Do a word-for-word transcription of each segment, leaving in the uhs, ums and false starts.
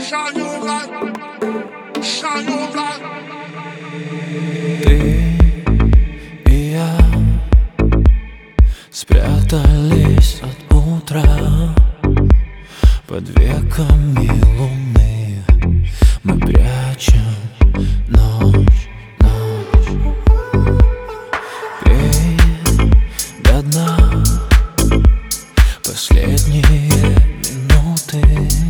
Ты и я спрятались от утра под веками луны. Мы прячем ночь, ночь. Пей до дна последние минуты,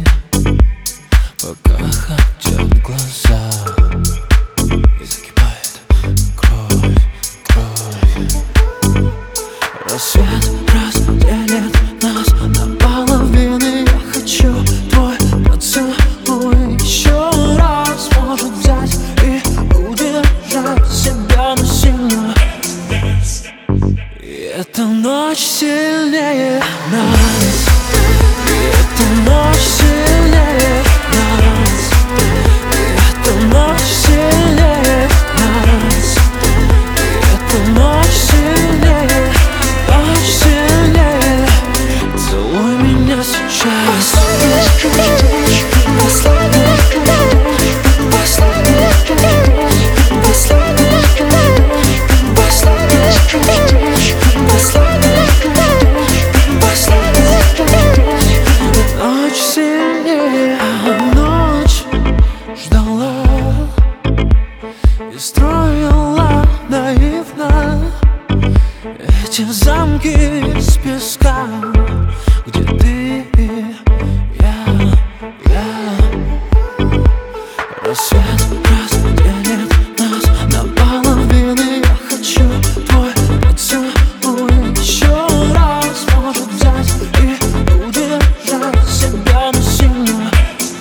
пока хотят глаза и закипает кровь, кровь. Рассвет разделит нас на половины. Я хочу твой поцелуй еще раз. Может взять и удержать себя насильно. И эта ночь сильнее нас. И эта ночь сильнее нас. И эта ночь сильнее нас. И эта ночь сильнее, ночь сильнее. Целуй меня сейчас. Ночь сильнее, ночь ждала и строила наивно эти замки из песка, где ты и я, я. Рассвет разделит нас на половины. Я хочу твой поцелуй еще раз. Может взять и удержать себя насильно.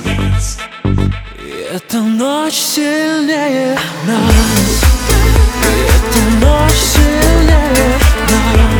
И эта ночь сильнее нас. И эта ночь сильнее нас.